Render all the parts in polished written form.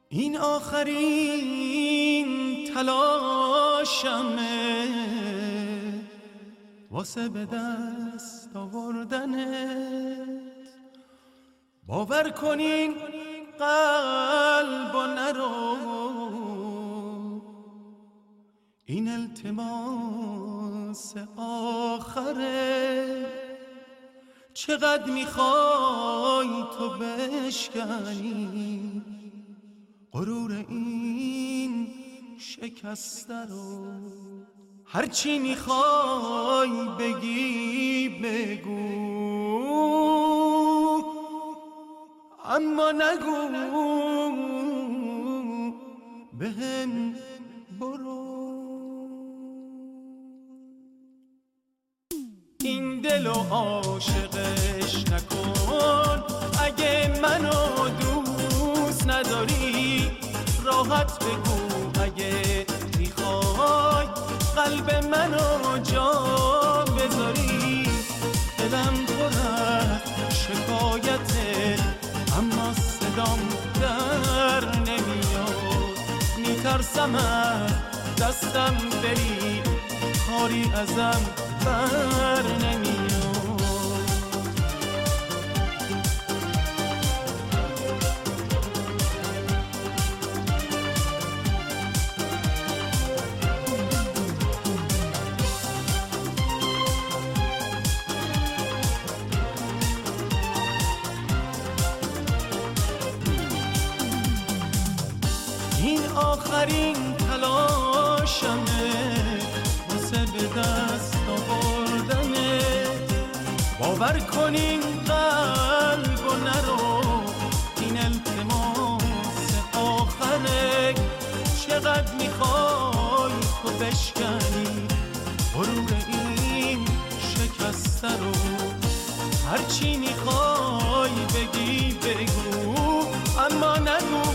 این آخرین تلاشمه واسه به دست آوردنت. باور کنین قلب و نرو، این التماس آخره. چقدر میخوای تو بشکنی غرور این شکسته رو؟ هرچی میخوای بگی بگو، اما نگو بهم برو. این دلو عاشقش نکن، اگه منو دوست نداری راحت بگو. اگه میخوای قلب منو جا بذاری، دلم پر از شکایته اما صدام در نمیاد. میترسم از دستم بری، کاری ازم بر نمیاد. این آخرین تلاشمه واسه به دست آوردنه. باور کنین قلب و نرو، این التماس آخره. چقدر میخوای تو بشکنی غرور این شکسته رو؟ هرچی میخوای بگی بگو، اما نگو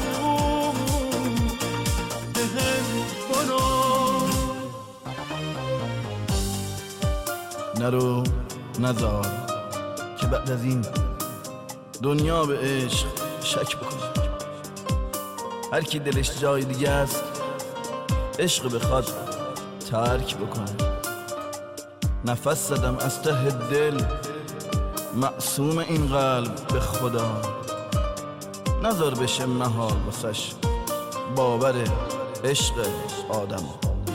نرو نزار که بعد از این دنیا به عشق شک بکنه. هر کی دلش جای دیگه است عشق بخواد ترک بکنه. نفس زدم از ته دل معصوم این قلب به خدا، نذار بشه محال واسش باور عشق آدم.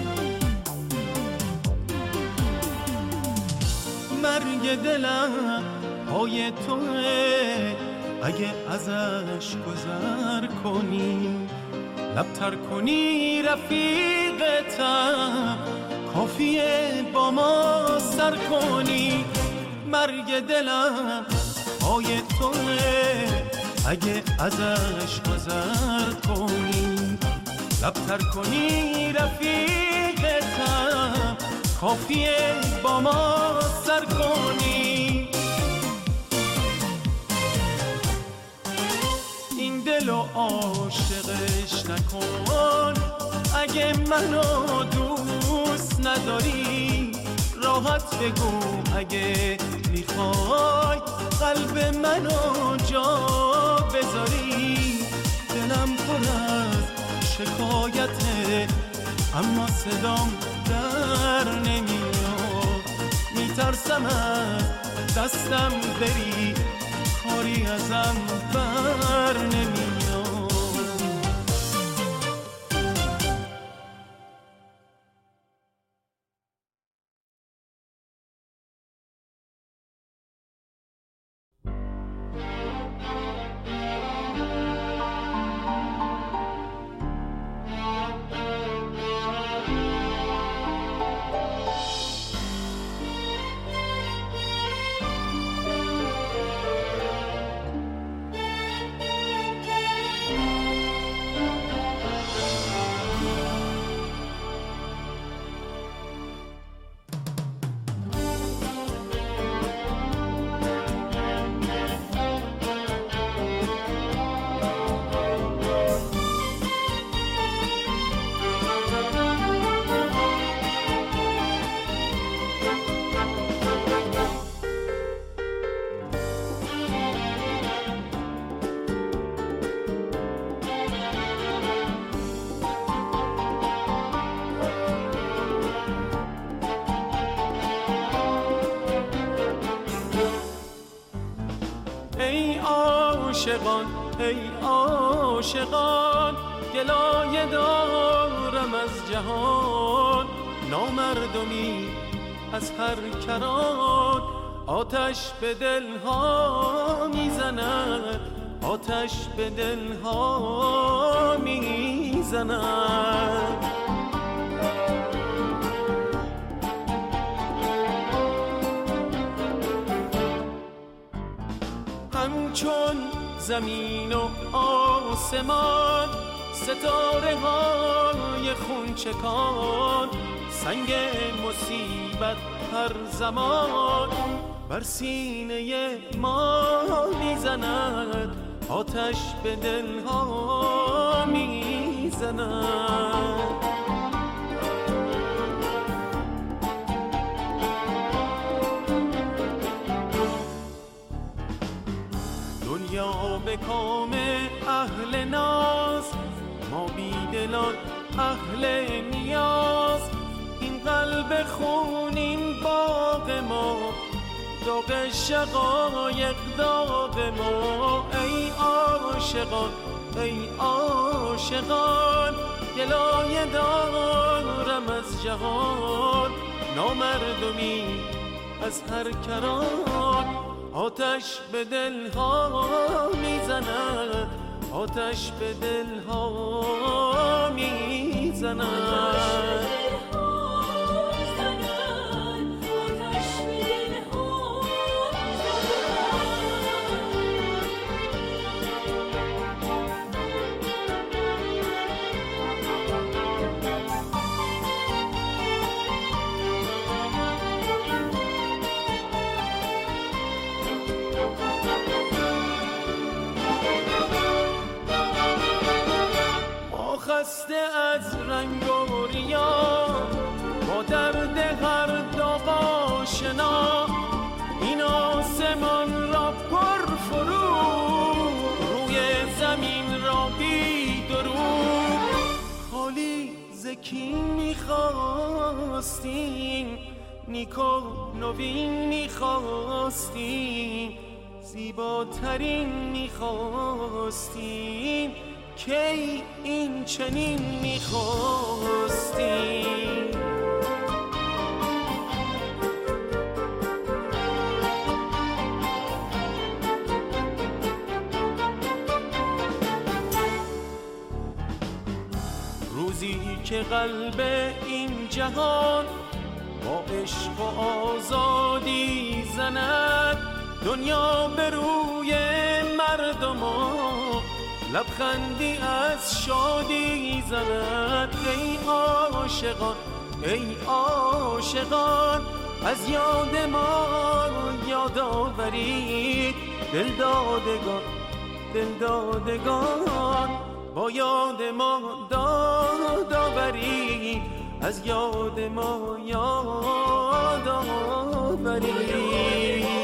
مرگ دلم پای توه، اگه ازش گذر کنی لبتر کنی رفیقتم، کافیه با ما سر کنی. مرگ دلم پای توه، اگه ازش گذر کنی لبتر کنی رفیقتم، کافیه با ما سر کنی. این دلو عاشقش نکن، اگه منو دوست نداری راحت بگو. اگه میخوای قلب منو جا بذاری، دلم پر از شکایته اما صدام در نمیاد. میترسم از دستم بری، کاری ازم بر نمیاد. عاشقان ای عاشقان گلایه دارم از جهان نامردمی از هر کران آتش به دلها میزند آتش به دلها میزند همچون زمین و آسمان ستاره های خونچکان سنگ مصیبت هر زمان بر سینه ما میزند آتش به دلها میزند دنیا به کام اهل ناز ما بیدلان اهل نیاز این قلب خونین باغ ما داغ شقایق داغ ما ای عاشقان ای عاشقان گلایه دارم از جهان نامردمی از هر کران آتش به دلها میزند آتش به دلها میزند خسته از رنگ و ریا با درد هر داغ آشنا این آسمان را پر فرو روی زمین را بی درو خالی زکی میخواستیم نیکو نوین میخواستیم زیباترین میخواستیم کی این چنین میخواستیم روزی که قلب این جهان با عشق و آزادی زند دنیا به روی مردمان لبخندی از شادی زند ای عاشقان ای عاشقان از یاد ما یاد آورید دلدادگان دلدادگان با یاد ما داد آورید از یاد ما یاد آورید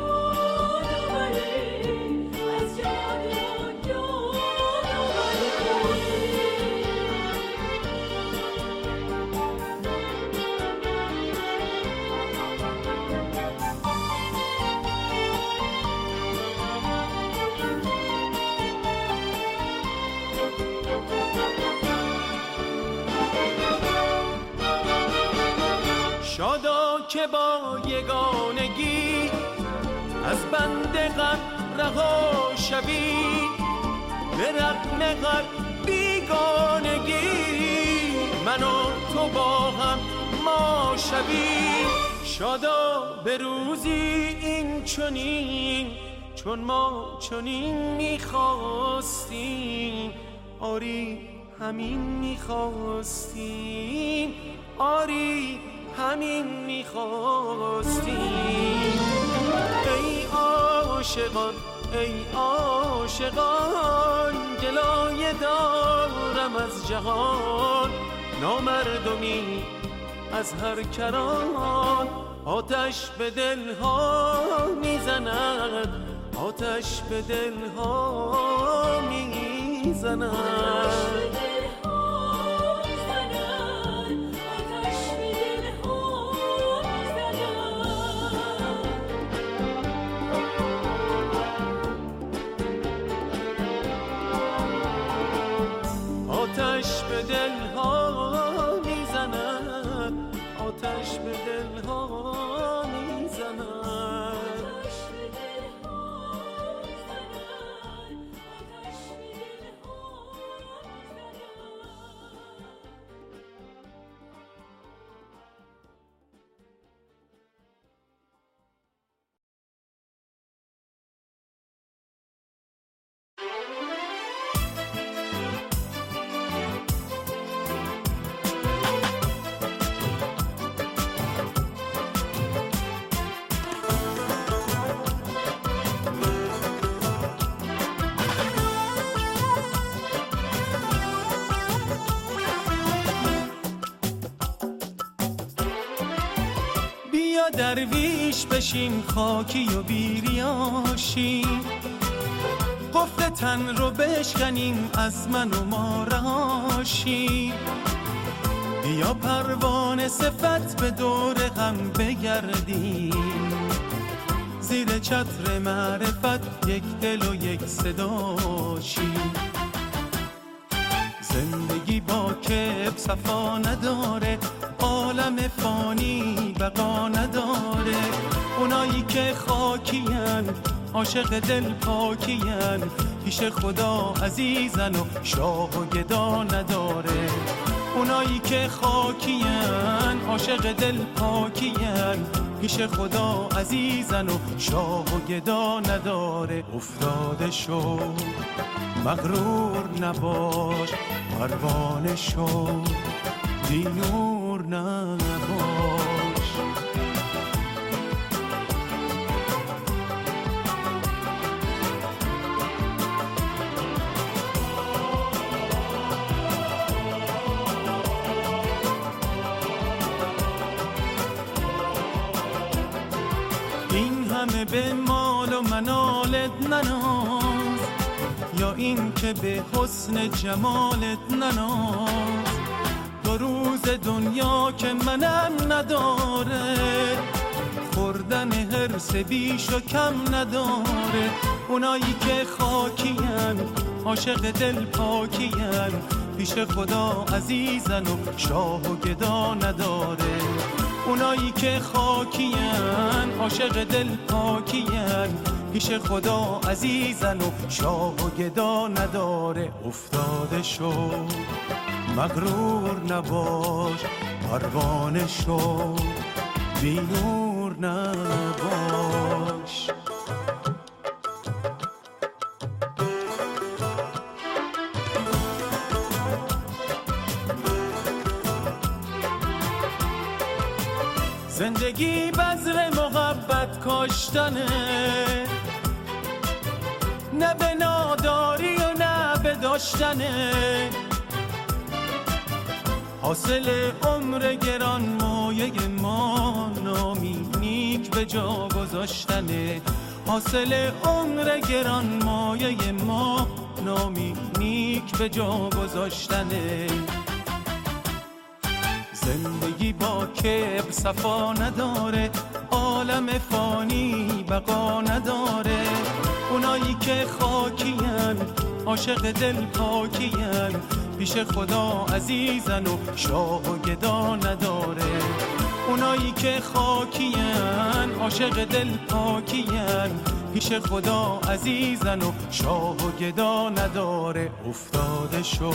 شادا که با یگانگی از بند غم رها شوی به رغم هر بیگانگی من و تو با هم ما شوی شادا به روزی این چنین چون ما چنین میخواستیم آری همین میخواستیم آری همین میخواستیم ای عاشقان ای عاشقان گلایه دارم از جهان نامردمی از هر کران آتش به دلها میزند آتش به دلها میزند بیا درویش بشین خاکی و بیریاشی، قفل تن رو بشکنیم از من و ما رهاشی. بیا پروانه صفت به دور غم بگردیم، زیر چتر معرفت یک دل و یک صداشی. زندگی با کب صفا نداره، عالم فانی بقا نداره. اونایی که خاکین عاشق دل پاکین، پیش خدا عزیزن و شاه و گدا نداره. اونایی که خاکین عاشق دل پاکین، پیش خدا عزیزن و شاه و گدا نداره. افتاده شو مغرور نباش، پروانه شو بی نور نباش. این همه به مال و منالت نناز، یا این که به حسن جمالت نناز. دو روز دنیا که منم نداره، خوردن حرص بیش و کم نداره. اونایی که خاکین عاشق دل پاکین، پیش خدا عزیزن و شاه و گدا نداره. اونایی که خاکین عاشق دل پاکین، پیش خدا عزیزن و شاه و گدا نداره. افتاده شو مغرور نباش، پروانه شو بی نور نباش. زندگی بذر محبت کاشتنه، نه به ناداری و نه به داشتنه. حاصل عمر گران مایه ما، نامی نیک به جا گذاشتنه. حاصل عمر گران مایه ما، نامی نیک به جا گذاشتنه. زندگی با کبر صفا نداره، عالم فانی بقا نداره. اونایی که خاکین عاشق دل پاکین، پیش خدا عزیزن و شاه و گدا نداره. اونایی که خاکین عاشق دل پاکین، پیش خدا عزیزن و شاه و گدا نداره. افتاده شو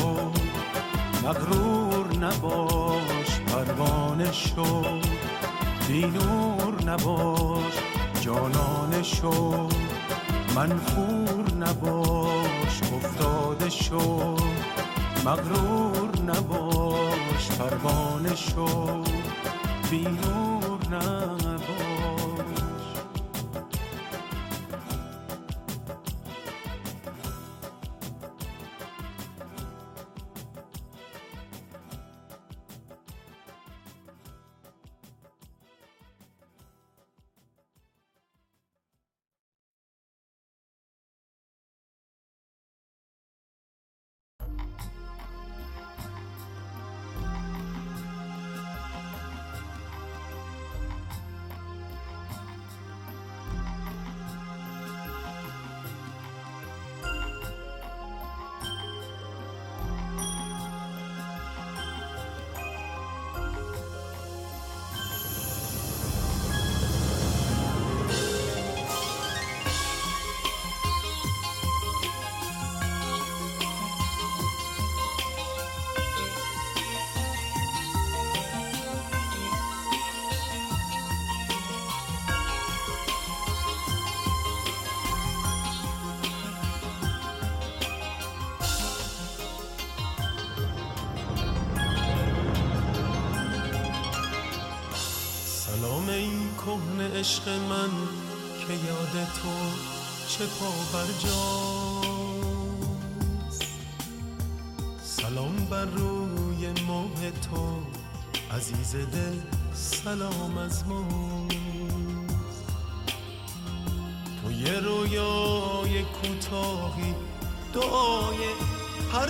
مغرور نباش، پروانه شو بی نور نباش. جانانه شو منفور نباش، افتاده شو مغرور نباش. پروانه شو بی نور نباش. کهنه عشق من که یاد تو چه پا بر جاست. سلام بر روی ماه تو عزیز دل سلام از ما. تو یه رویای کوتاهی، دعای هر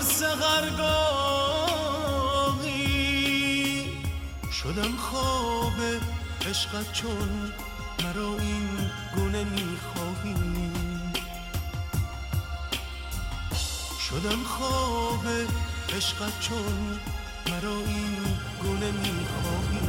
سحرگاهی، شدم خواب عشقت چون مرا این گونه میخواهی. شدم خواب عشقت چون مرا این گونه میخواهی.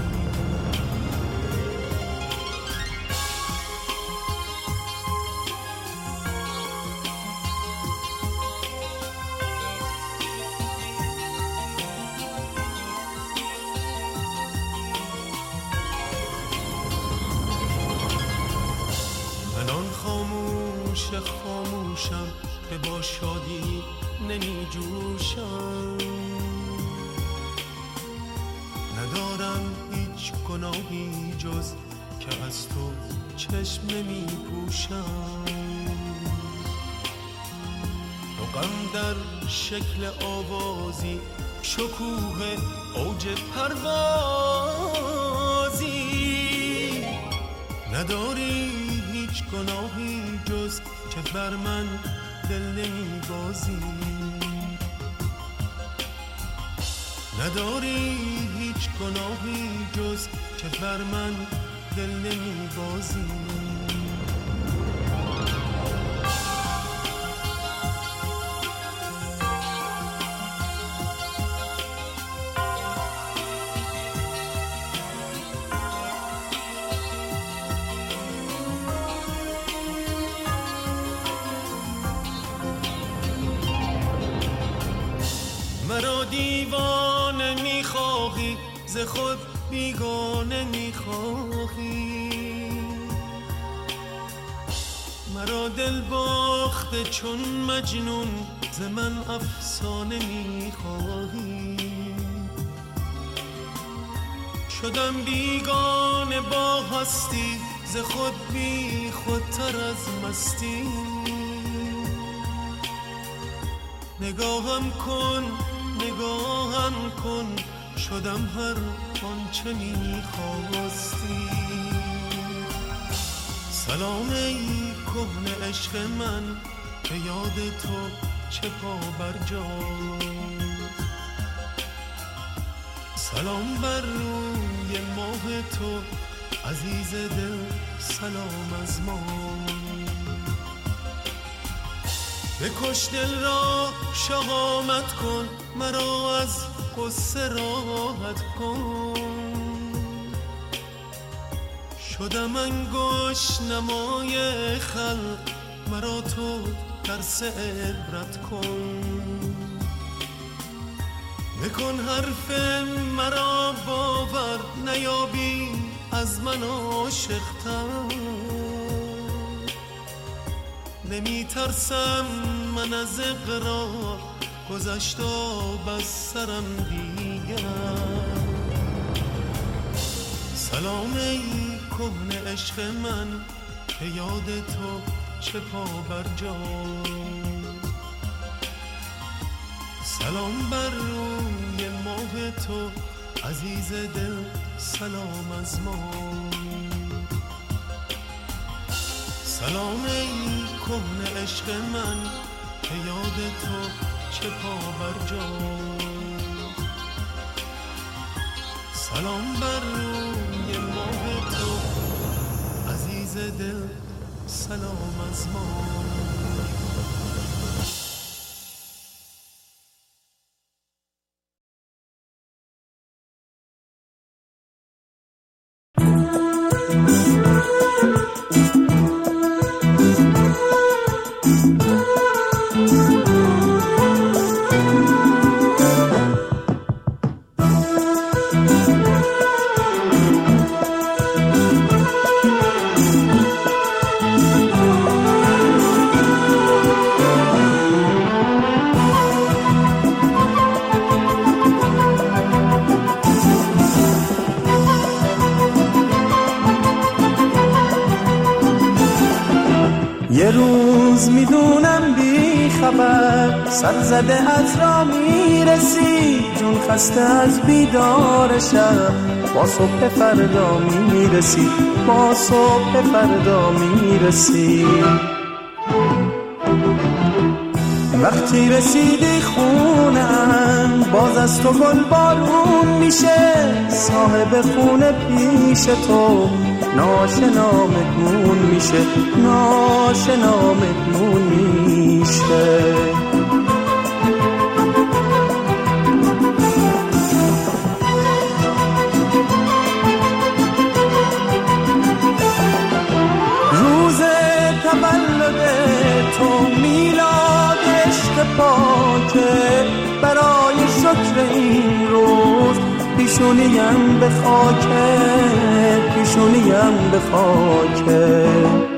خاموشم که با شادی نمی جوشم، ندارم هیچ گناهی جز که از تو چشم نمی پوشم. غم در شکل آوازی، شکوه اوج پروازی، نداری هیچ گناهی جز که بر من دل نمی بازی. نداری هیچ گناهی جز که بر من دل نمی بازی. مرا دیوانه میخواهی، ز خود بیگانه میخواهی. مرا دل باخته چون مجنون، ز من افسانه میخواهی. شدم بیگانه با هستی، ز خود بی خودتر از مستی. نگاهم کن نگاهم کن، شدم هر آنچه میخواستی. سلام ای کهنه عشق من، به یاد تو چه پا بر جاست. سلام بر روی ماه تو عزیز دل، سلام از ما. بکش دل را شهامت کن، مرا از قصه راحت کن. شدم انگشت نمای خلق، مرا تو درس عبرت کن. بکن حرف مرا باور، نیابی از من عاشق‌تر. نمی ترسم من از اقرار، گذشت آب از سرم دیگر. سلام ای کهنه عشق من، که یاد تو چه پا بر جاست. سلام بر روی ماه تو عزیز دل، سلام از ما. سلام ای کهنه عشق من، که یاد تو چه پا بر جاست. سلام بر روی ماه تو عزیز دل، سلام از ما. خبر سر زده از را میرسی، جون خسته از بیدار شب، با صبح فردا میرسی، با صبح فردا میرسی. وقتی رسیدی خونم باز از تو گل بارون میشه، صاحب خونه پیش تو ناشنا مهمون میشه، ناشنا مهمون میشه. روز تولد تو میلاد عشق پاکه، برای شکر این روز پیشونیم به خاکه، پیشونیم به خاکه.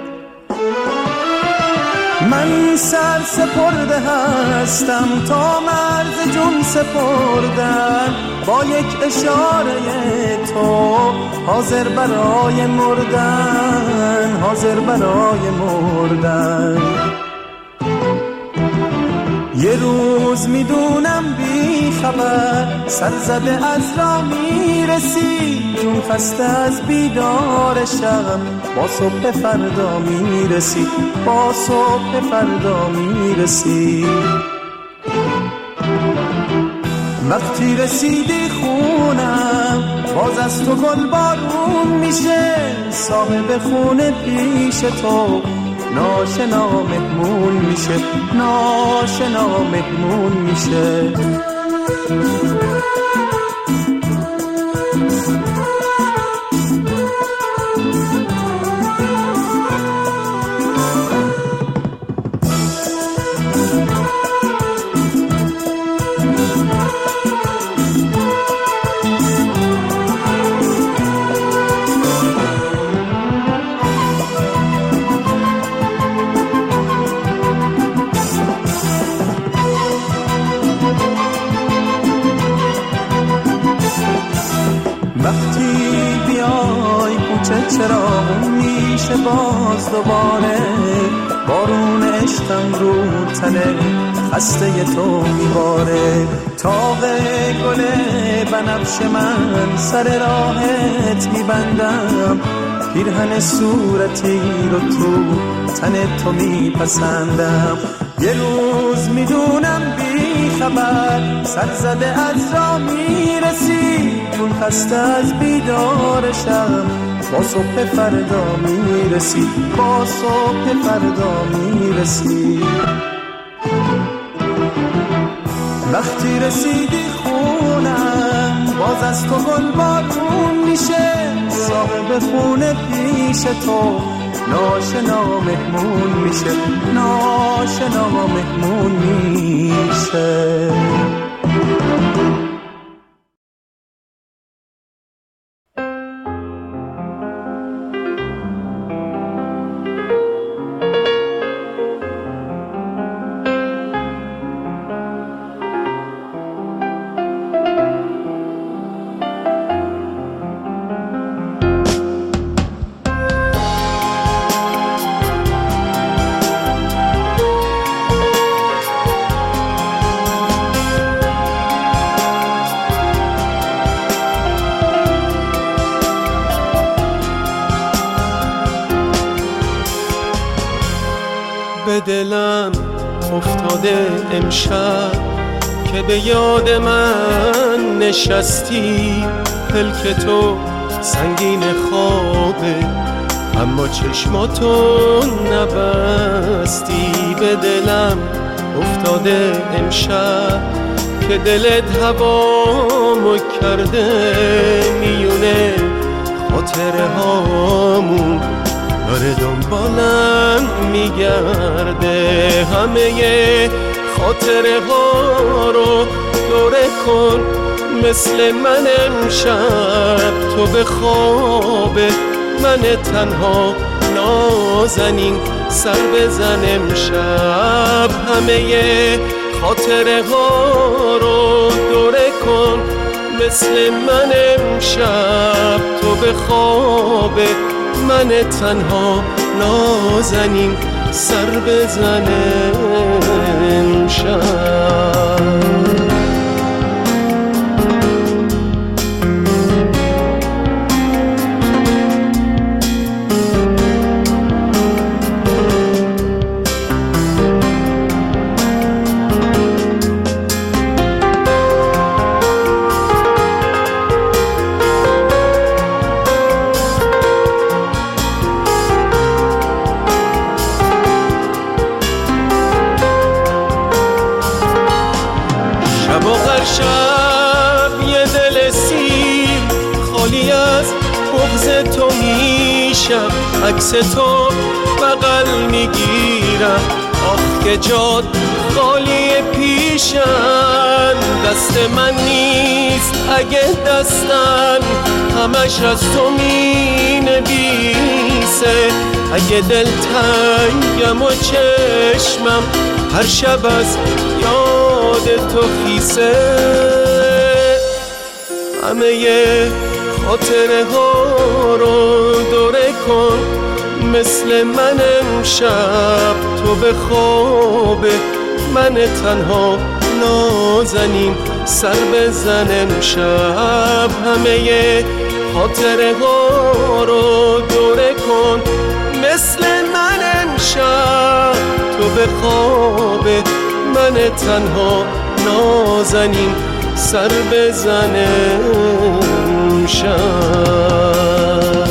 من سر سپرده هستم تا مرز جون سپردن، با یک اشاره تو حاضر برای مردن، حاضر برای مردن. یه روز میدونم بی خبر سر زده از را میرسی، جون خسته از بیدار شب، با صبح فردا میرسی، با صبح فردا میرسی. وقتی رسیدی خونم باز از تو گل بارون میشه، صاحب خونه پیش تو ناشنا مهمون میشه، ناشنا مهمون میشه. وقتی بیای کوچه چراغون میشه باز دوباره، بارون عشقم رو تنه خسته تو میباره. تاق گل بنفش من سر راهت میبندم، پیرهن صورتی رو تو تن تو میپسندم. یه روز میدونم بی خبر سر زده از را میرسی، جون خسته از بیدار شب، با صبح فردا میرسی، با صبح فردا میرسی. وقتی رسیدی خونم باز از تو گل بارون میشه، صاحب خونه پیش تو ناشنا مهمون میشه، ناشنا مهمون میشه. به دلم افتاده امشب که به یاد من نشستی، پلک تو سنگین خوابه اما چشماتو نبستی. به دلم افتاده امشب که دلت هوامو کرده، میونه خاطره هامون داره دنبالم میگرده. همه خاطره ها رو دوره کن مثل من امشب، تو به خواب من تنها نازنین سر بزن امشب. همه خاطره ها رو دوره کن مثل من امشب، تو به خواب من تنها نازنین سر بزن شب. شب یه دل سیر خالی از بغض تو میشم، عکس تو بغل میگیرم، آخ که جاد خالی پیشم. دست من نیست اگه دستم همش از تو مینویسه، اگه دل تنگم و چشمم هر شب از یاد تو خیسه. همه خاطره ها رو دوره کن مثل من امشب، تو به خواب من تنها نازنین سر بزن امشب. همه خاطره ها رو دوره کن مثل من امشب، تو به خواب من تنها نازنین سر بزن امشب.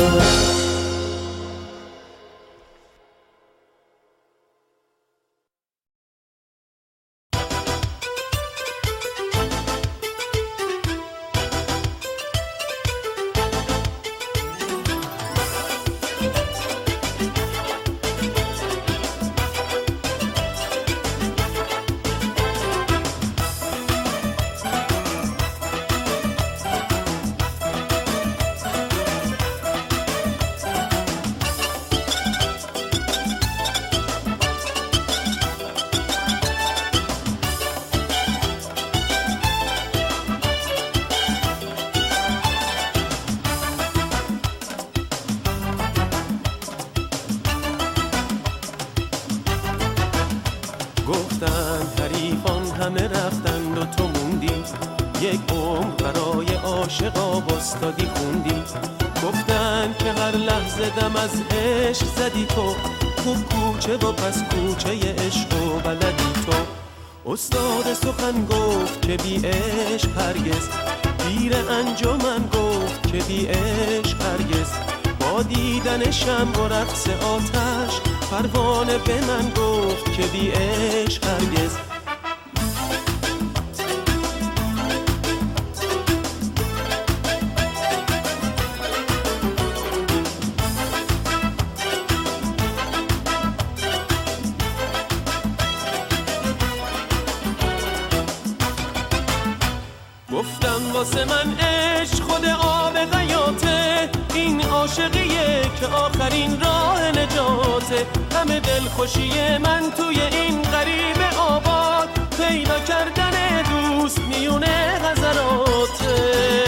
گفتن حریفان همه رفتند و تو موندی، یک عمر برای عاشقا باستادی خوندی. گفتن که هر لحظه دم از عشق زدی تو، خوب کوچه و پس کوچه عشق و بلدی تو. استاد سخن گفت که بی عشق هرگز، پیر انجمن گفت که بی عشق هرگز. با دیدن شمع و رقص آتش پروانه به من گفت که بی عشق هرگز. گفتم واسه من عشق خود آب غیاته، این عاشقیه که آخرین راه نجاته. همه دلخوشی من توی این غریب آباد، پیدا کردن دوست میونه غزراته.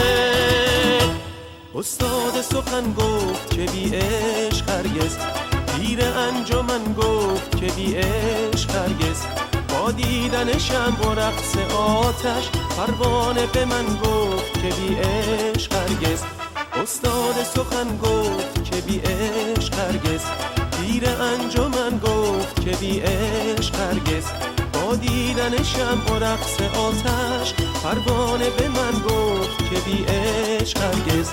استاد سخن گفت که بی عشق هرگز، پیر انجمن گفت که بی عشق هرگز. با دیدن شمع و رقص آتش پروانه به من گفت که بی عشق هرگز. استاد سخن گفت که بی عشق هرگز، پیر انجمن گفت که بی عشق هرگز. با دیدن شمع و رقص آتش پروانه به من گفت که بی عشق هرگز.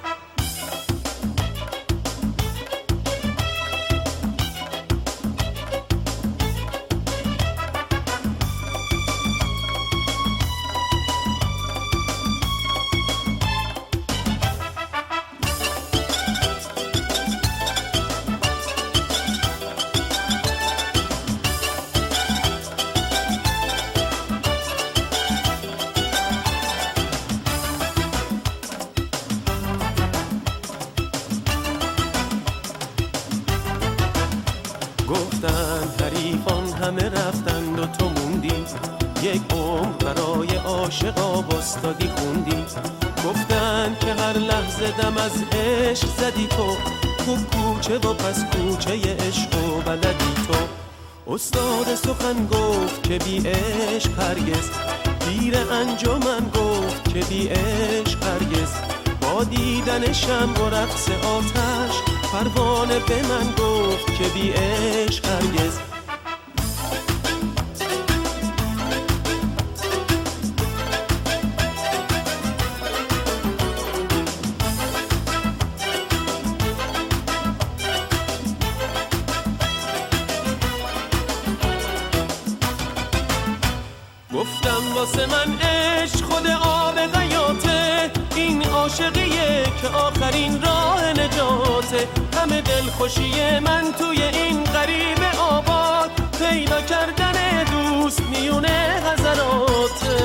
گفتن حریفان همه رفتند و تو موندی، یک عمر برای عاشقا باستادی خوندی. گفتن که هر لحظه دم از عشق زدی تو، خوب کوچه و پس کوچه عشق و بلدی تو. استاد سخن گفت که بی عشق هرگز، پیر انجمن گفت که بی عشق هرگز، با دیدن شمع و رقص آتش پروانه به من گفت که بی عشق هرگز. گفتم واسه من عشق خود آب حیاته، این عاشقیه که آخرین راه نجاته، همه دلخوشی من توی این غریب آباد، پیدا کردن دوست میونه غزلاته.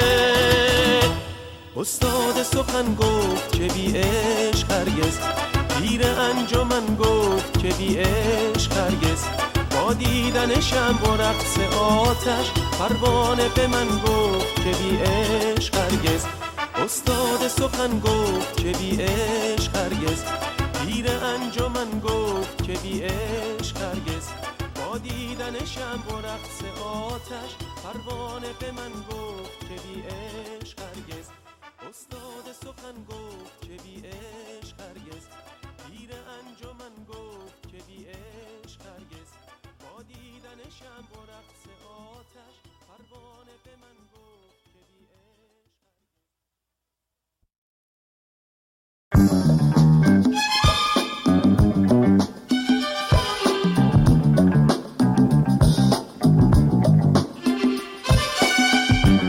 استاد سخن گفت که بی عشق هرگز، پیر انجمن گفت که بی عشق هرگز، با دیدن شمع و رقص آتش پروانه به من گفت که بی عشق هرگز. استاد سخن گفت که بی عشق هرگز، پیر انجمن گفت که بی عشق هرگز، با دیدن شمع و رقص آتش پروانه به من گفت که بی عشق هرگز. استاد سخن گفت که بی عشق هرگز، پیر انجمن گفت که بی عشق هرگز، با دیدن شمع و رقص آتش پروانه به من گفت که بی عشق.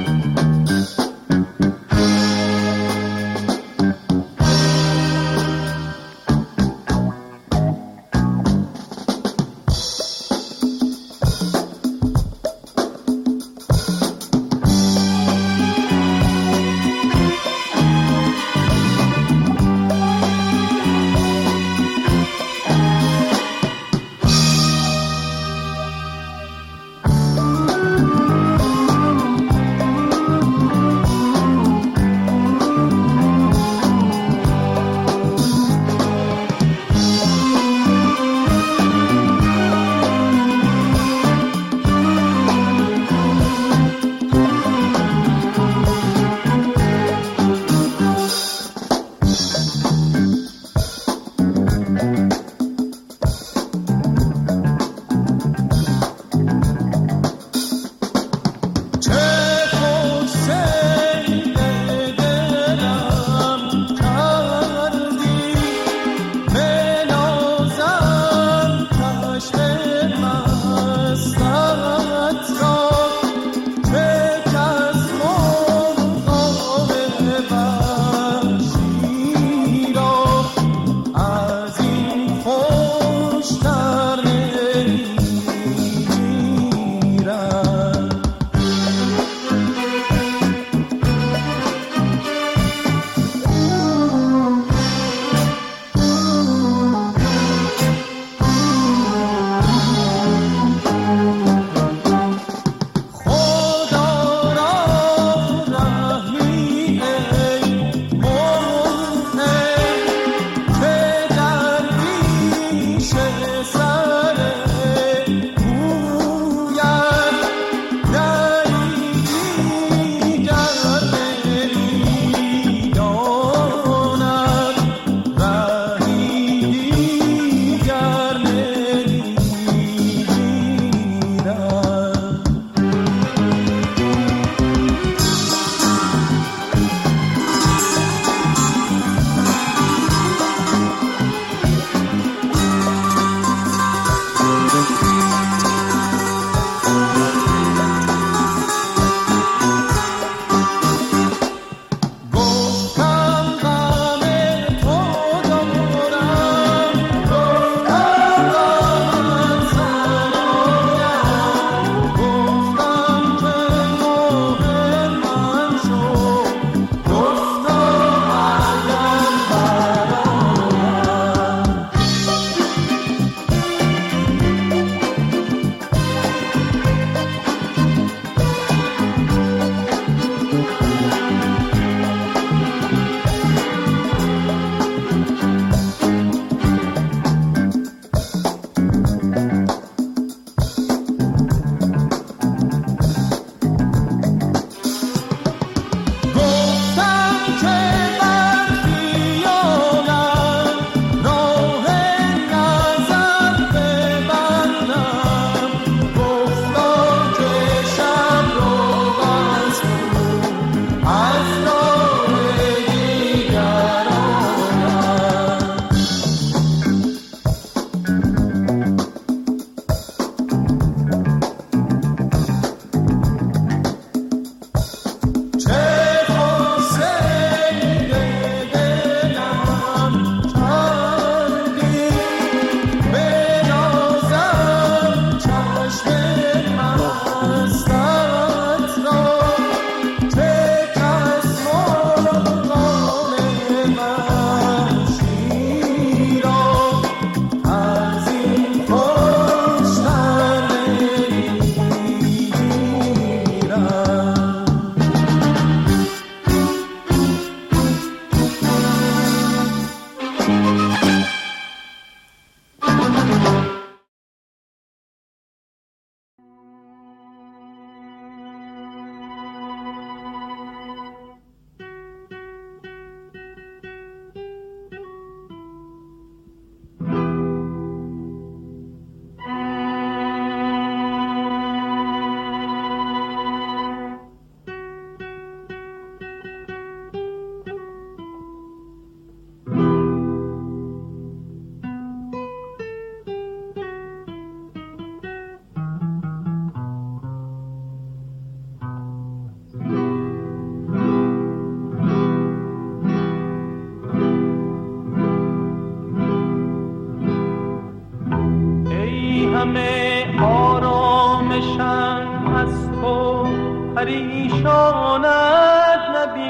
پیشانت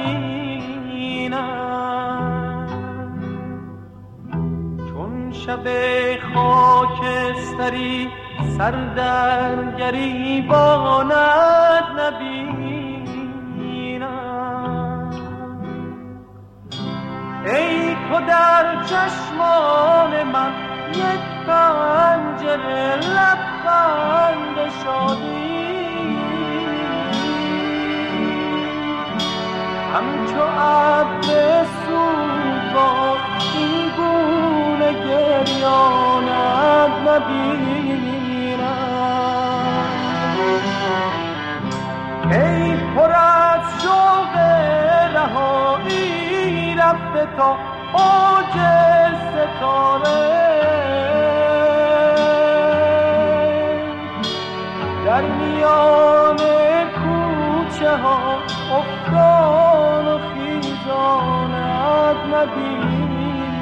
نبینم، چون شب خاکستری سر در گریبانت نبینم. ای تو در چشمان من یک پنجره لبخند شادی، همچو ابر سوزوار این گونه گریانت نبینم. ای پر از شوق رهایی رفته تا اوج ستاره، در میان کوچه ها افتان و خیزانت نبینم.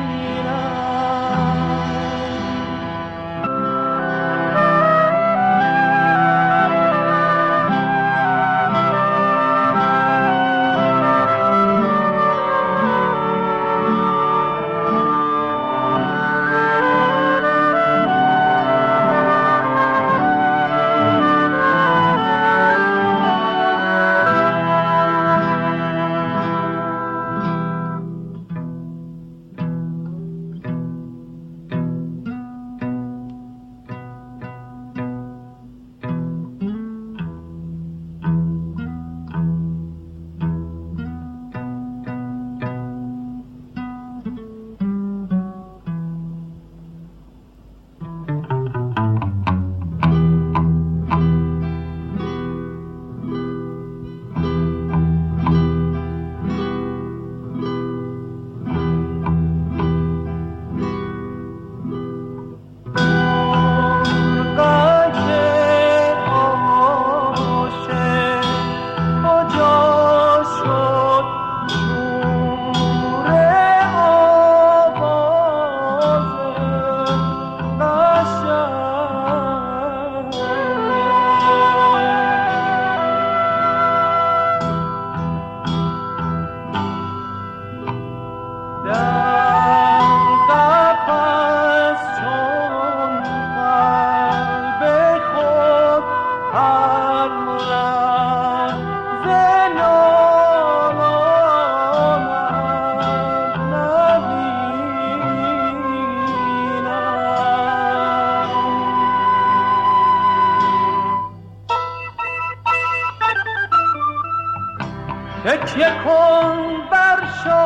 تکیه کن بر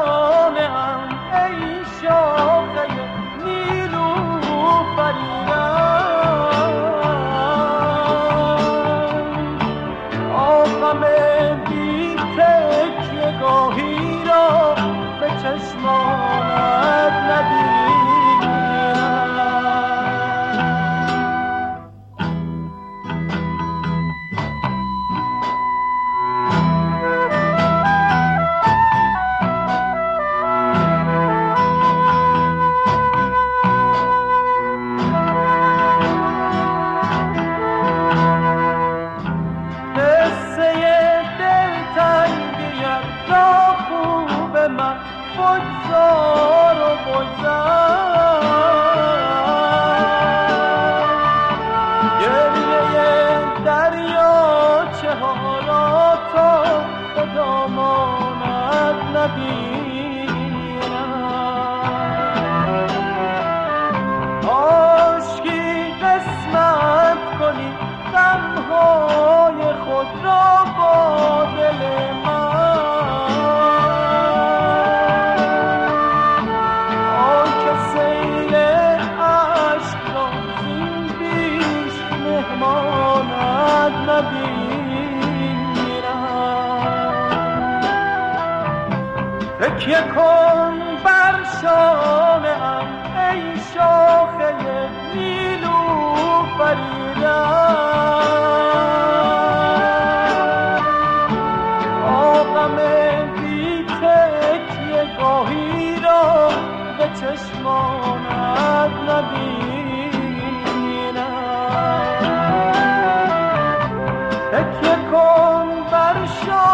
شانه‌ام ای شاخه نیلوفریدم، آغم بی تکیه گاهی را به چشمانت نبینم. بگذار و بگذر گریه دریاچه ها را تا به دامانت نبینم. عاشقی قسمت کنی غمهای خود را با دل من، تکیه کن بر شانه‌ام ای شاخه نیلوفریدم، آغم بی تکیه گاهی را به چشمانت نبینم. تکیه کن بر شانه‌ام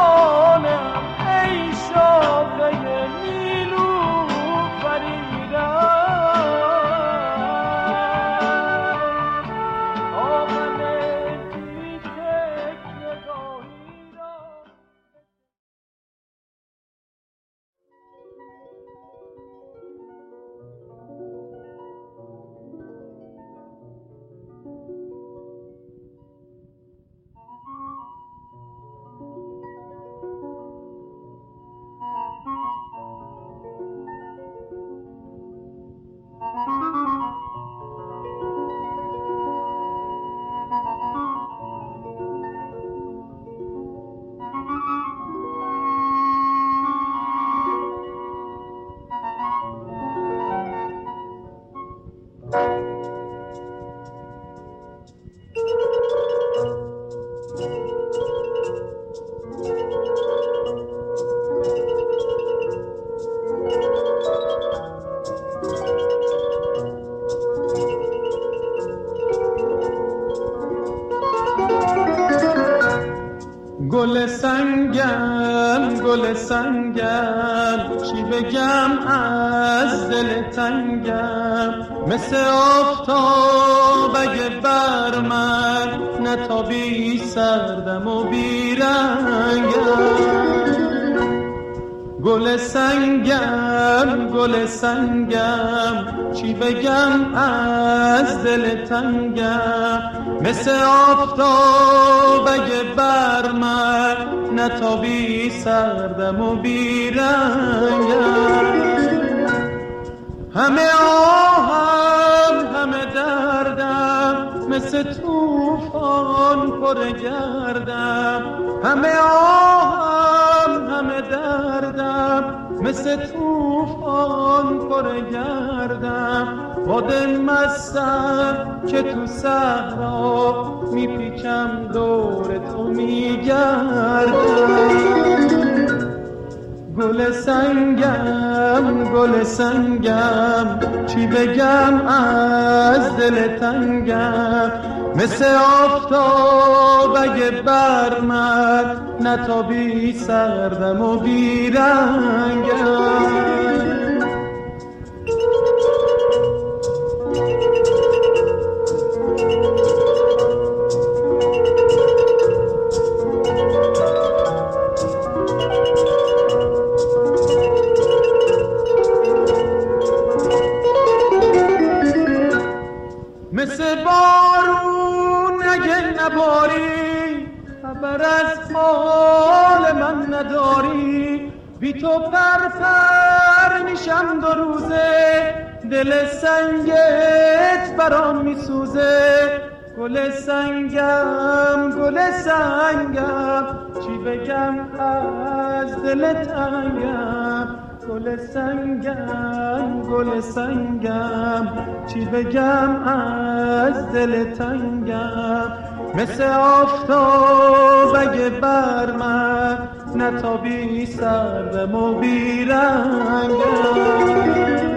سنگم گل سنگم، چی بگم از دل تنگم، مثل آفتاب اگه بر من نتابی سردم و بیرنگم. گل سنگم گل سنگم، چی بگم از دل تنگم، مثل آفتاب اگه بر من نتابی سردم و بیرنگم. همه آهم همه دردم، مثل توفان پر گردم، همه آهم همه دردم، مثل توفان پر گردم. باد مستم که تو صحرا میپیچم دور تو میگردم. گل سنگم گل سنگم، چی بگم از دل تنگم، مثل آفتاب اگه بر من نتابی سردم و بیرنگم. مثل بارون اگه نباری، خبر از حال من نداری، بی تو پر میشم 2 روزه، دل سنگت برام میسوزه. گل سنگم گل سنگم، چی بگم از دل تنگم. گل سنگم گل سنگم، چی بگم از دل تنگم، مثل آفتاب اگه بر من نتابی سردم و بیرنگم.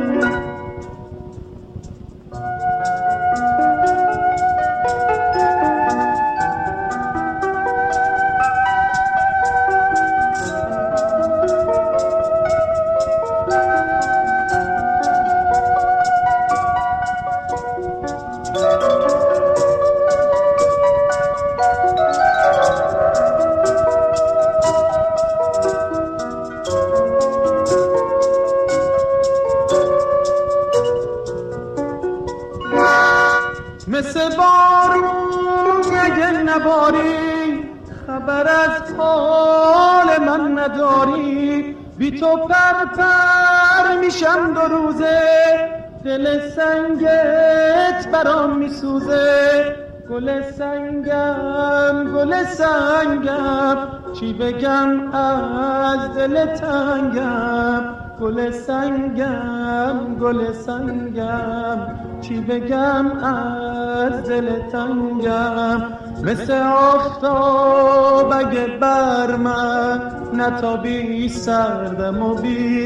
مثل بارون اگه نباری، خبر از حال من نداری، بی تو پر میشم 2 روزه، دل سنگت برام میسوزه. گل سنگم گل سنگم، چی بگم از دل تنگم. گل سنگم گل سنگم، چی بگم از دل تنگم، مثل آفتاب اگه بر من نتابی سردم و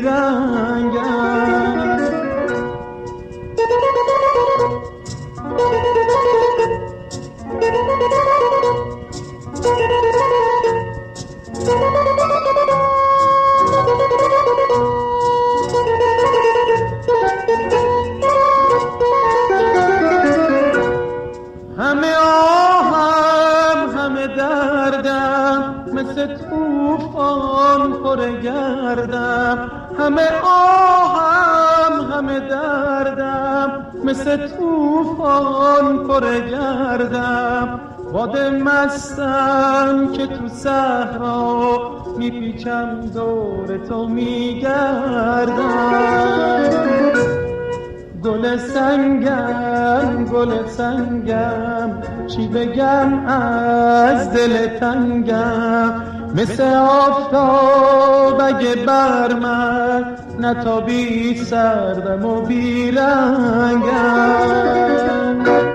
بیرنگم. همه آهم همه دردم، مثل توفان پر گردم، همه آهم همه دردم، مثل توفان پر گردم. باد مستم که تو صحرا میپیچم دور تو میگردم. گل سنگم گل سنگم، چی بگم از دل تنگم، مثل آفتاب اگه بر من نتابی سردم و بیرنگم.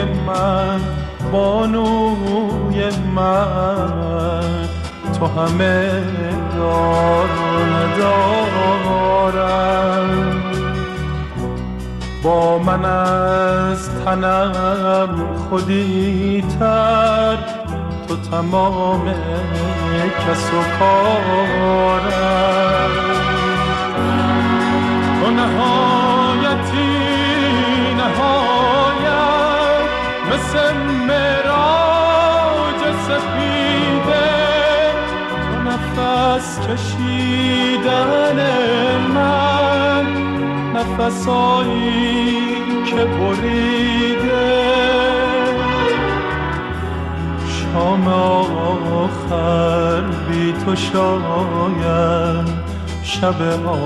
من بانوی من تو همه دار و ندارم با من از تنم خودی تر تو تمام کس و کارم تو نهایتی نهایت مثل مراج سپیده تو نفس کشیدن من نفسایی که بریده شام آخر بی تو شاید شب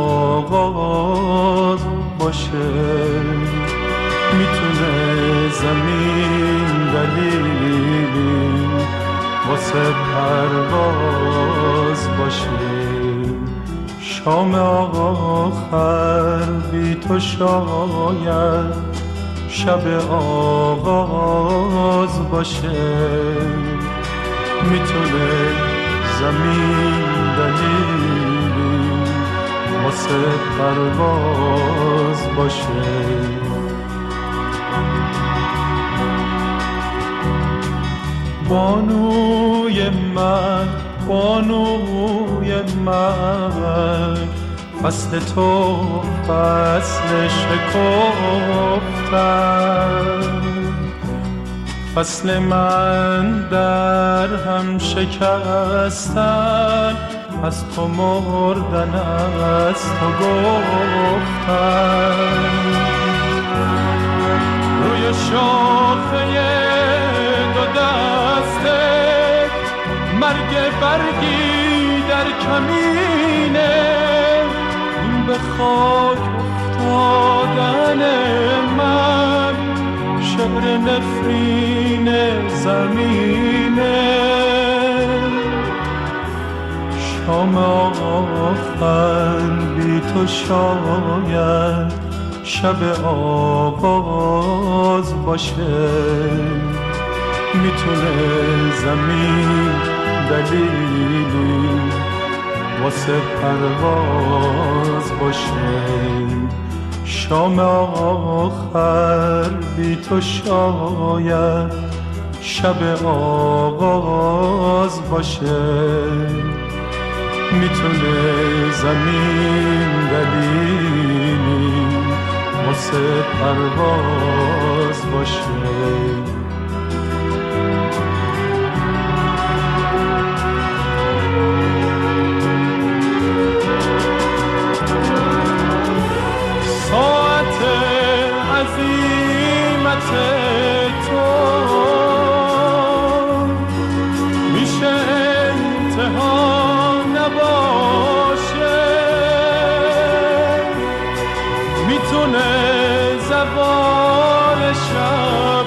آغاز باشه میتونه زمین دلیلی واسه پرواز باشه شام آخر بی تو شاید شب آغاز باشه میتونه زمین دلیلی واسه پرواز باشه بانوی من بانوی من فصل تو فصل شکفتن فصل من در هم شکستن از تو مردن از تو گفتن روی شاخه دو دسته مرگ برگی در کمینه این به خاک افتادن من شعر نفرین زمینه شام آخر بی تو شاید شب آغاز باشه میتونه زمین دلیلی واسه پرواز باشه شام آخر بی تو شاید شب آغاز باشه میتونه زمین دلیلی واسه پرواز باشه ساعت عظیمت تو میشه انتها نباشه میتونه زوال شب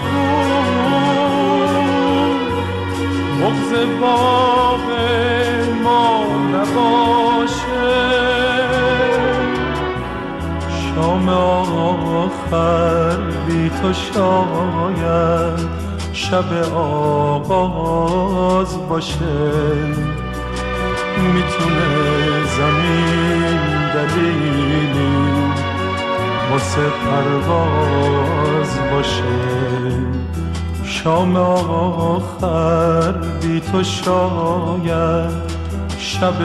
بغض باغ ما نباشه شام آخر بی تو شاید شب آغاز باشه میتونه زمین دلیلی واسه پرواز باشه شام آخر بی تو شاید شب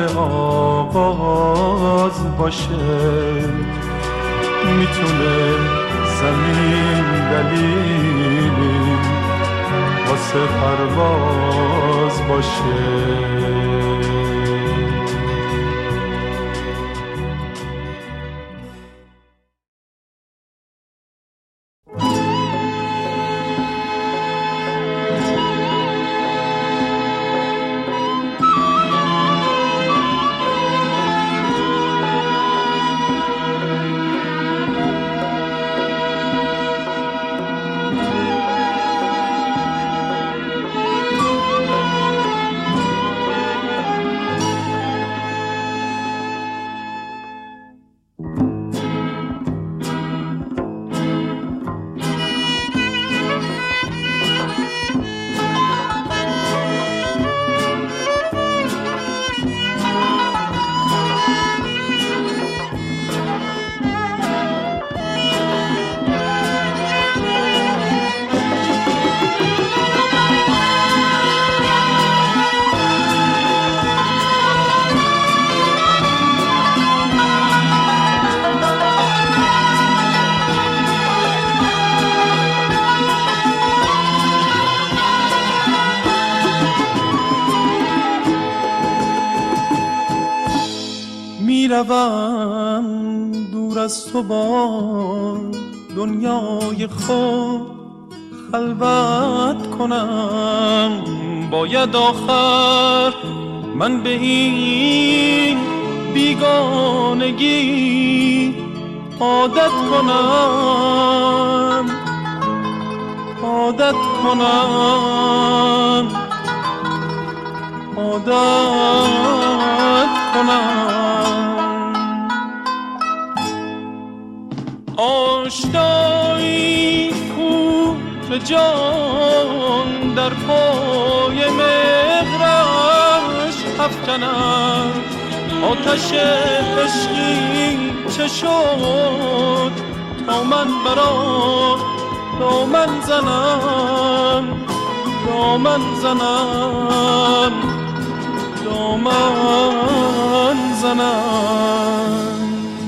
آغاز باشه میتونه زمین دلیلی واسه پرواز باشه میروم دور از تو با دنیای خود خلوت کنم. باید آخر من به این بیگانگی عادت کنم، عادت کنم، عادت کنم. آشنایی کو به جان در پای مهرش افکنم. آتش عشقی چه شد تا من برا دامن زنم، دامن زنم، دامن زنم.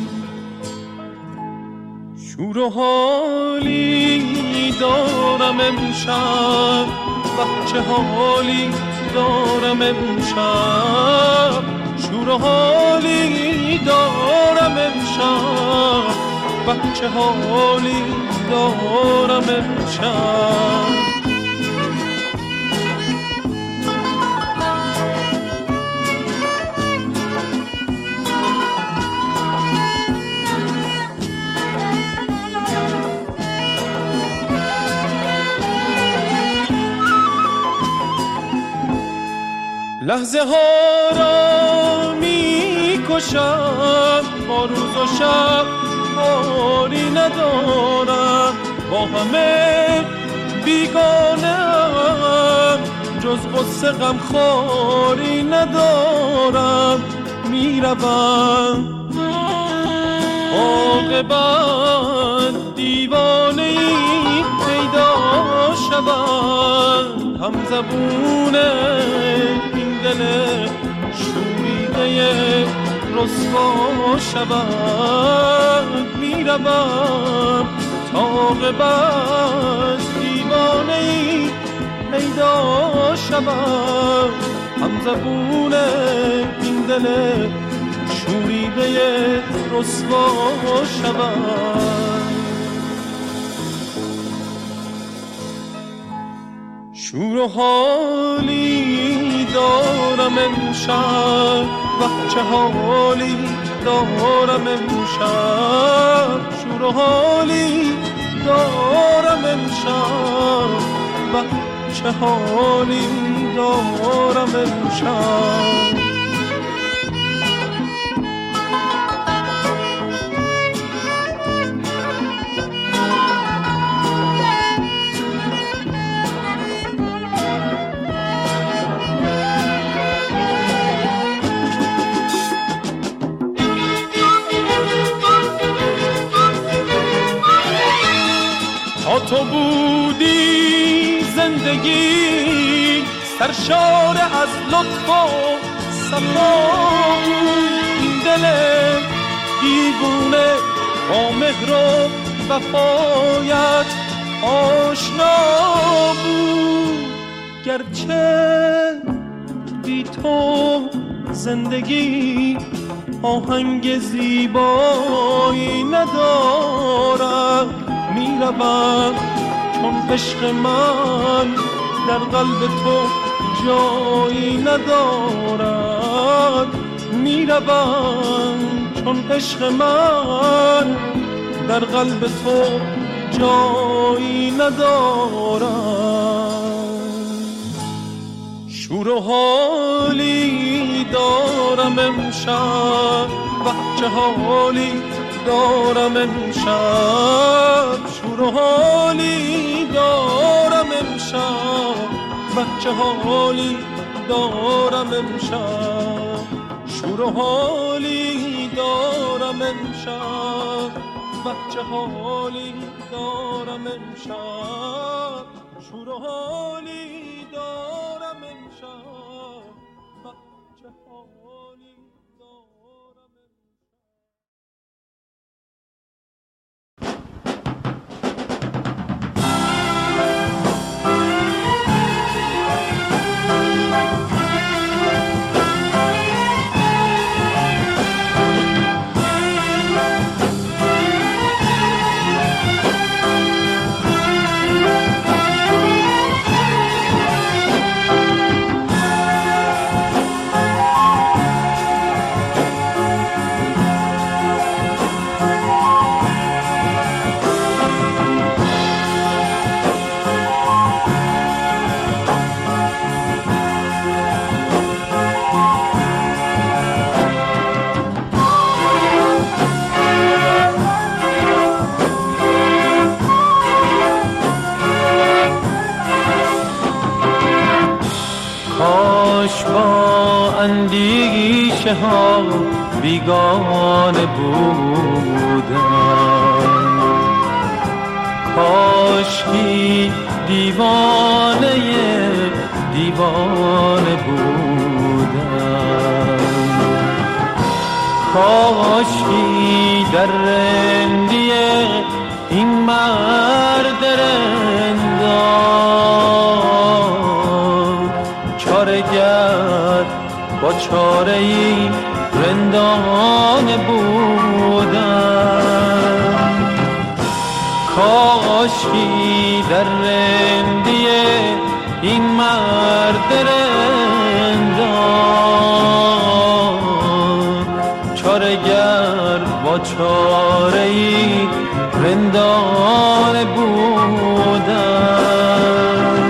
شور و حالی دارم امشب، چه حالی دارم امشب. شور و حالی دارم امشب، چه حالی دارم امشب. لحظه ها را می کشم، با روز و شب کاری ندارم. با همه بیگانم، جز غصه غم خواری ندارم. می روم عاقبت دیوانه ای پیدا شود. هم زبونه دل شوریده رسوا شود. میروم تا عاقبت دیوانه‌ای پیدا شود. هم زبون این دل شوریده رسوا شود. شور و حالی دارم امشب، چه حالی دارم امشب. شور و حالی دارم امشب، چه حالی دارم امشب. تو بودی زندگی سرشار از لطف و صفا. این دل دیوونه با مهر و وفایت آشنا بود. گرچه بی تو زندگی آهنگ زیبایی ندارد. میروم چون عشق من در قلب تو جایی ندارد. میروم چون عشق من در قلب تو جایی ندارد. شور و حالی دارم امشب، چه حالی دارم امشب. شور و حالی دارم امشب، چه حالی دارم امشب. شور و حالی دارم امشب، چه حالی دارم امشب. شور و حالی دارم امشب، چه حالی دارم امشب. اندیشه ها بیگانه بودم، کاشکی دیوانه بودم، کاشکی در رندی این مرد رندان چاره گر با چاره ای رندانه بودم، کاشکی در رندی این مرد رندان چاره گر با چاره ای رندانه بودم.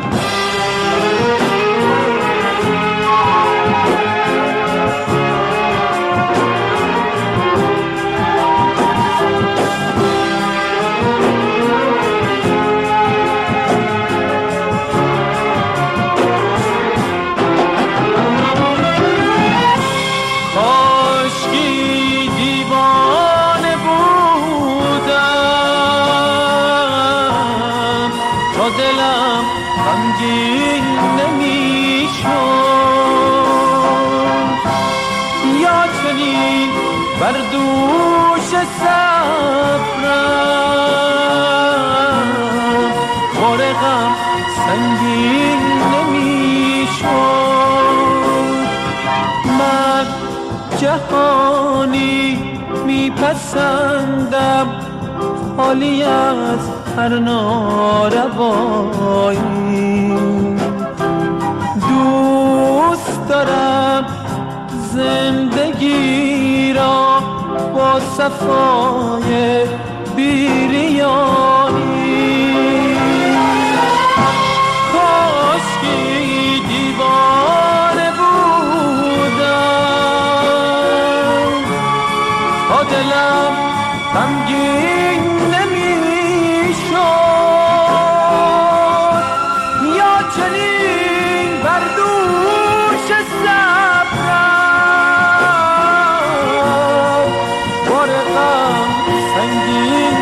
بر دوش صبرم غرقم سنگین نمیشد، من جهانی میپسندم خالی از هر ناروایی، دوست دارم زندگی را با صفای بیریانی، کاشکی دیوانه بودم تا دلم غمگین نمیشد، یا چنین بر دوش صبرم غرقم سنگین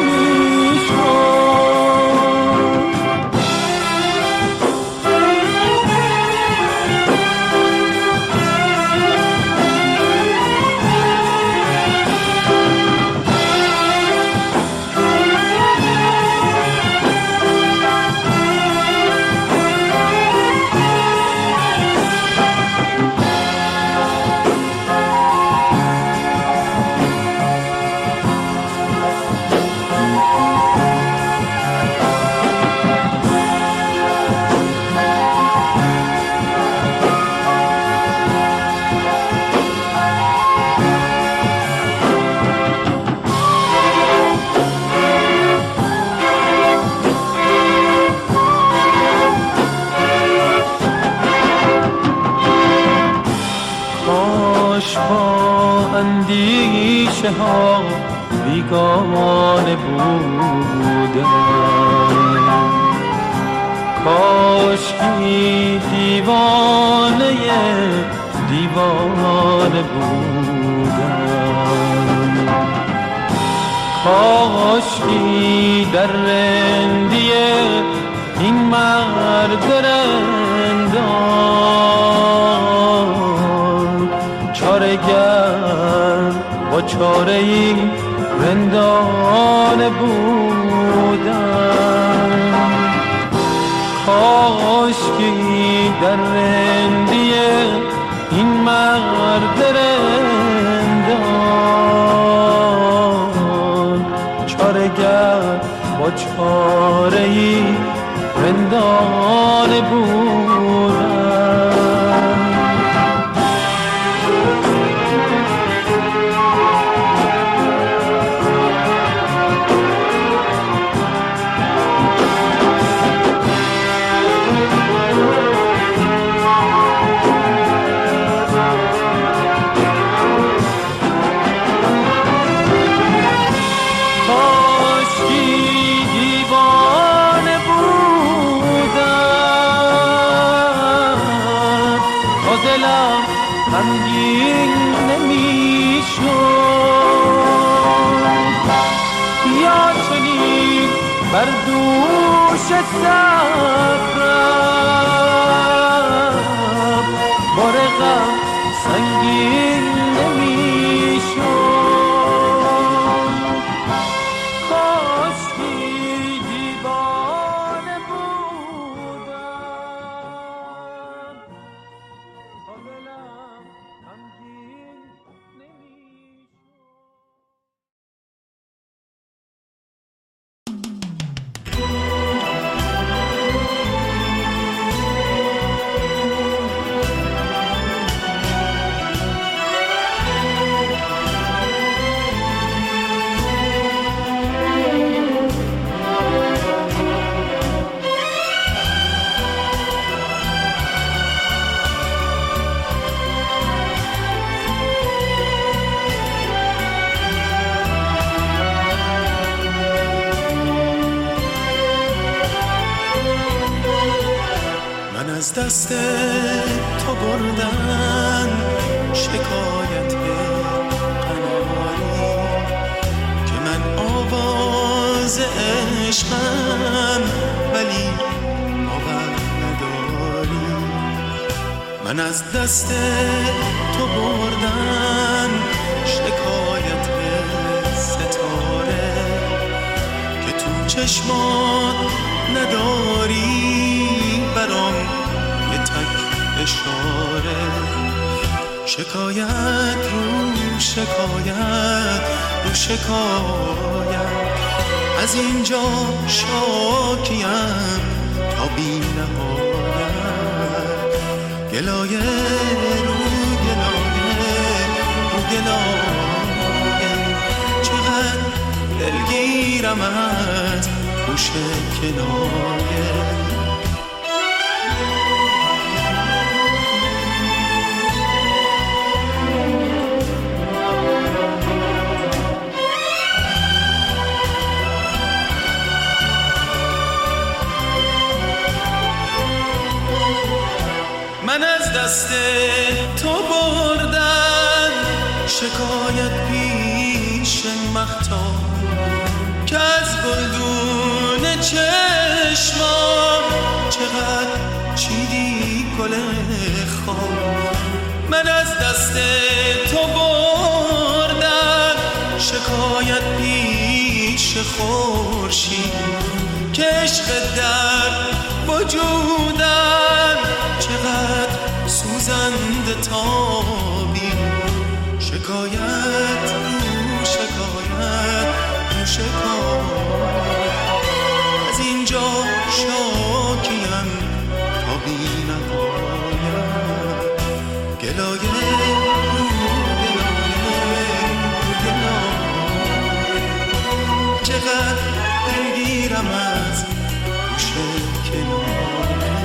اندیشه ها بیگانه بودم، کاشکی دیوانه بودم، کاشکی در رندی این مرد رندان چاره گر با چاره ای رندانه بودم، کاشکی در رندی این مرد رندان چاره گر با چاره ای رندانه بودم. بر دوش صبرم بار غم سنگین نمیشد. کاشکی دیوانه بودم تا دلم غمگین نمیشد. از دست تو بردن شکایت قناری که من آواز عشقم ولی باور نداری. من از دست تو بردن شکایت ستاره که تو چشمات نداری برام یه تک اشاره. شکایت رو شکایت رو شکایت از اینجا شاکیم تا بی نهایت. گلایه رو گلایه رو گلایه چقدر دلگیرم از گوش کنایه. من از دست تو بردم شکایت پیش مهتاب که از گلدون چشمام چقدر چیدی گل خواب. من از دست تو بردم شکایت پیش خورشید که عشق در وجودم چقدر سوزنده تابی. شکایت رو شکایت رو شکایت از اینجا شاکیم تا بی نهایت. گلایه رو گلایه رو گلایه چقدر دلگیرم از گوش کنایه.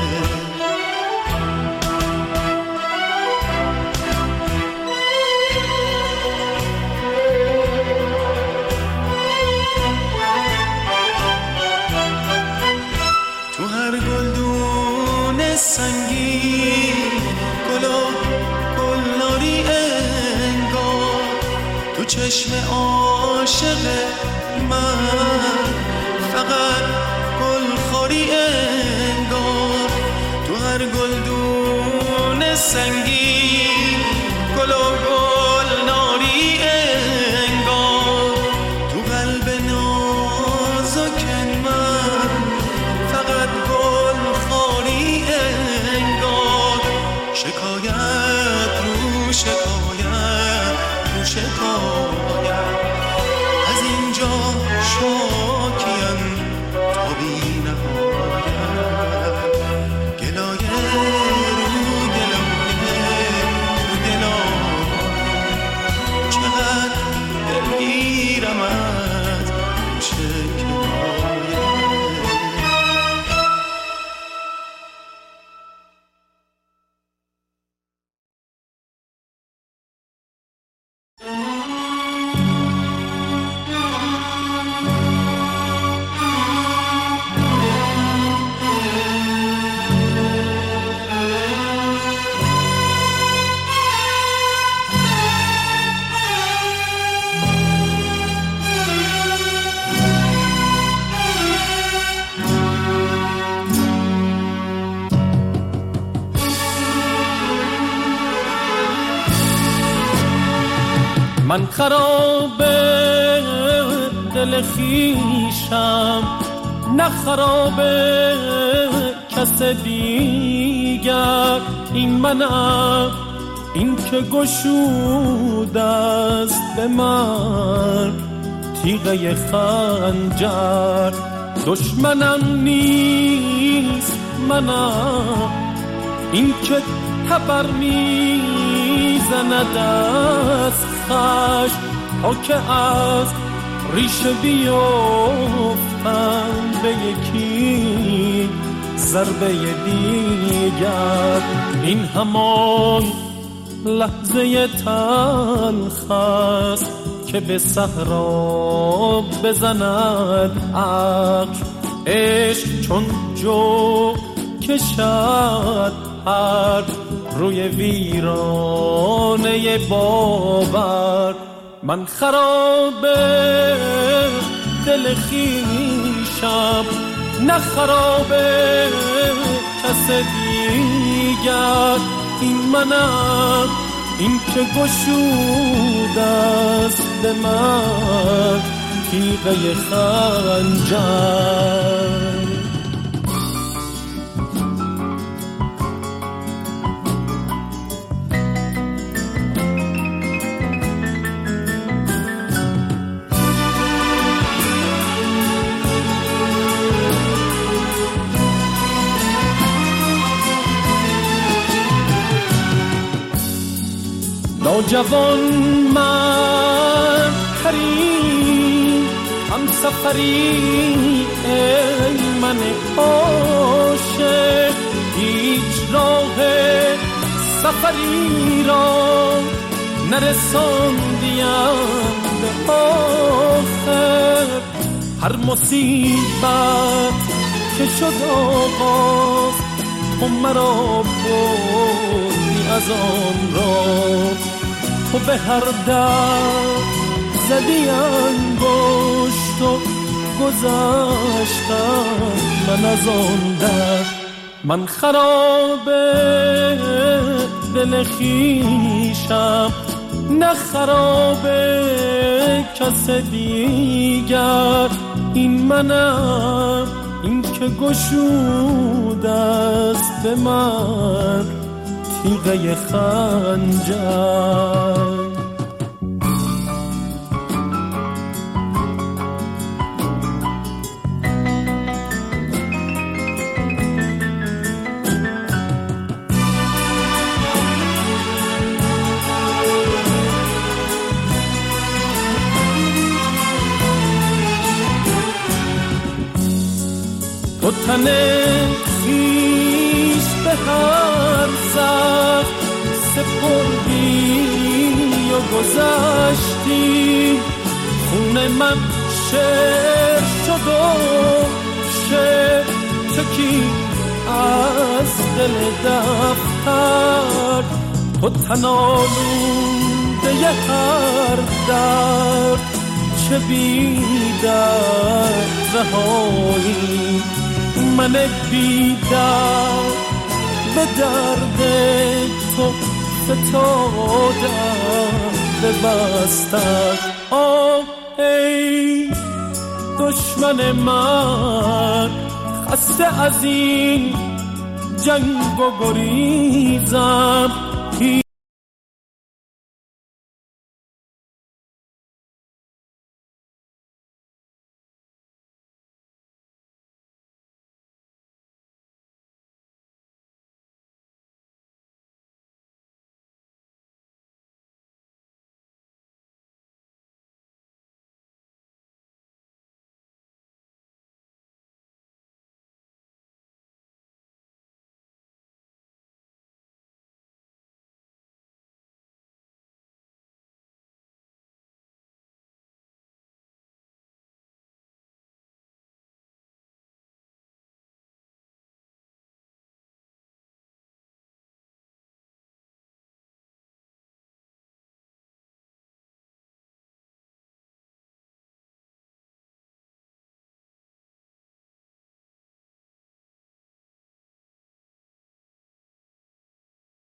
تو هر گلدون سنگین گلناری انگار تو چشم عاشق من فقط گلخوری انگار. تو هر گلدون سنگین گلناری انگار تو قلب نازک من فقط گلخوری انگار. شکایت رو شکایت رو شکایت از اینجا شاکیم تا بی نهایت. گلایه رو گلایه رو گلایه چقدر دلگیرم از گوش کنایه. من خراب دل خویشم، نه خراب کس دیگر. این منم، این که گشوده است به من تیغه خنجر. دشمنم نیست منم، این که تبر میزند از خشم تا که از ریشه بیفتم به یکی ضربه دیگر. این همان لحظه تلخ است که به صحرا بزند عقل. عشق چون جو کشد پر روی ویرانه باور. من خراب دل خویشم، نه خراب کس دیگر. این منم، این که گشوده است به من تیغه خنجر. نوجوان من پری هم سفری، ای من عاشق هیچ راه سفری را نرساندیم به آخر. هر مصیبت که شد آغاز تو مرا بردی از آن را. تو به هر در زدی انگشت و گذشتم من از آن در. من خراب دل خویشم، نه خراب کس دیگر. این منم، این که گشوده است به من تیغه خنجر. تو تن خویش به هر زخم سپردی و گذشتی. خون من شعر شد و شعر چکید از دل دفتر. تو تن آلوده هر درد، چه بی درد رهایی. من بی درد به درد تو فتادم ببستم. آه ای دشمن من، خسته از این جنگ و گریزم.